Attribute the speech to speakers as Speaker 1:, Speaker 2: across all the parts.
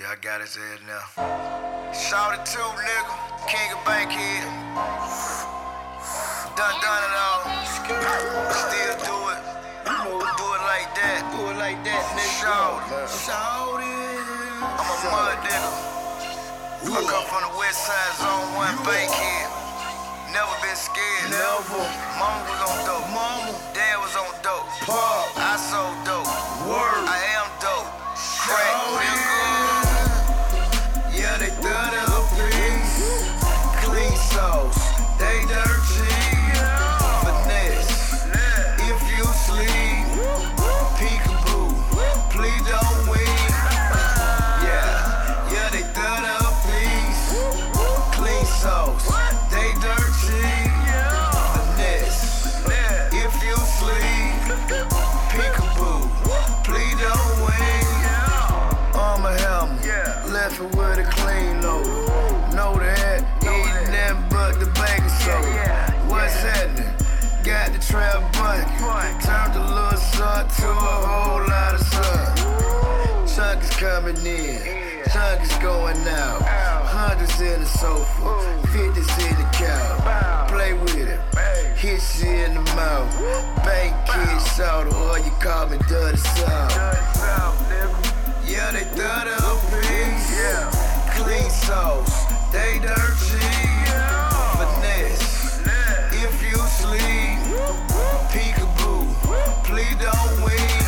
Speaker 1: Yeah, I got his head now. Shout it too, nigga. King of Bankhead. Done it all. Still do it. Do it like that.
Speaker 2: Do it like that, nigga.
Speaker 1: Shout it. I'm a mud nigga. I come from the west side, zone 1, Bankhead. Never been scared.
Speaker 2: Never.
Speaker 1: Mama was on dope. Dad was on dope.
Speaker 2: Pop.
Speaker 1: I sold dope.
Speaker 2: Word.
Speaker 1: I am dope. Crack, nigga. Yeah, they thought it up piece. Clean sauce. They dirt cheap. Finesse. If you sleep, peekaboo. Please don't weep. Yeah, they thought it up piece. Clean sauce. They dirt cheap. Finesse. If you sleep, peekaboo. Please don't weep. I'm a hammer. Left it with a clean loader. Know that, eating nothing but the baking soda. What's happening? Got the trap bucket. Turned the little sun to a whole lot of sun. Chunk is coming in, chunk is going out. Hundreds in the sofa, 50s in the couch. Play with it, hit you in the mouth. Bankhead soda, or you call me Dirty South. Yeah, they thought it up piece. Clean sauce, they dirt cheap. Finesse, if you sleep, peekaboo, please don't weep.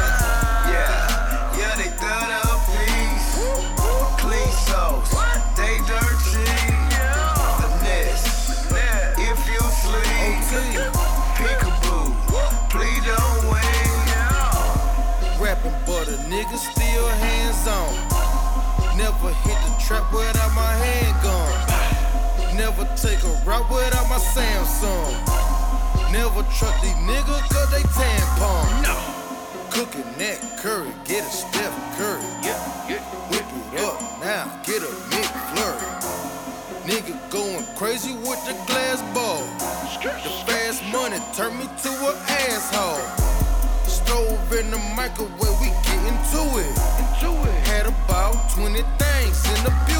Speaker 1: Yeah, they thought it up piece. Clean sauce, they dirt cheap. Finesse, if you sleep, peekaboo, please don't weep.
Speaker 2: Rapping, but a nigga still hands on. Never hit the trap without my handgun. Never take a route without my Samsung. Never trust these niggas cause they tampon. No. Cooking that curry, get a Steph Curry. Whip it up now, get a McFlurry. Nigga going crazy with the glass ball. The fast money turned me to an asshole. Stove in the microwave, we get into it. Had about 20 things in the